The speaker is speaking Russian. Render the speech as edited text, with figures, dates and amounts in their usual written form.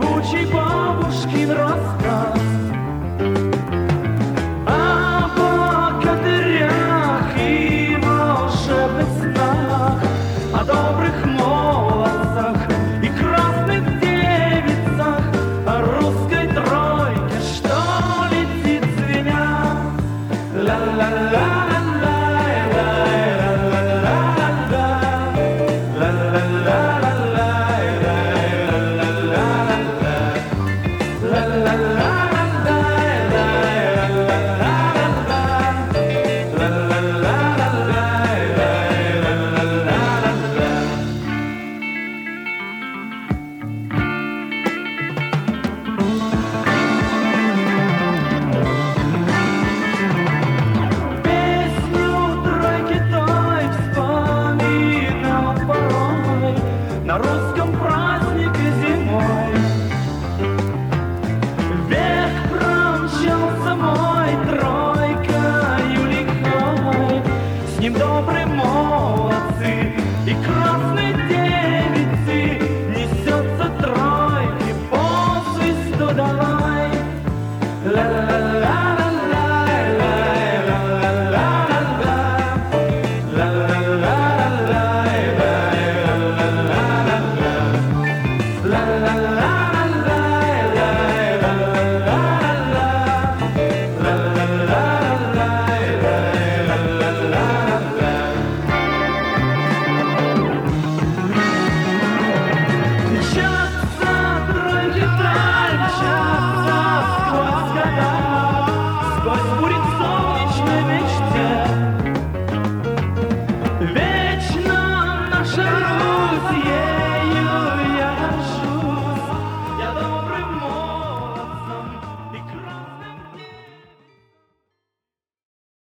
певучий бабушкин рассказ о богатырях и волшебных снах, о добрых молодцах и красных девицах, о русской тройке, что летит звеня. Ла-ла-ла. На русском празднике зимой век промчался мой тройкою лихой, с ним добрый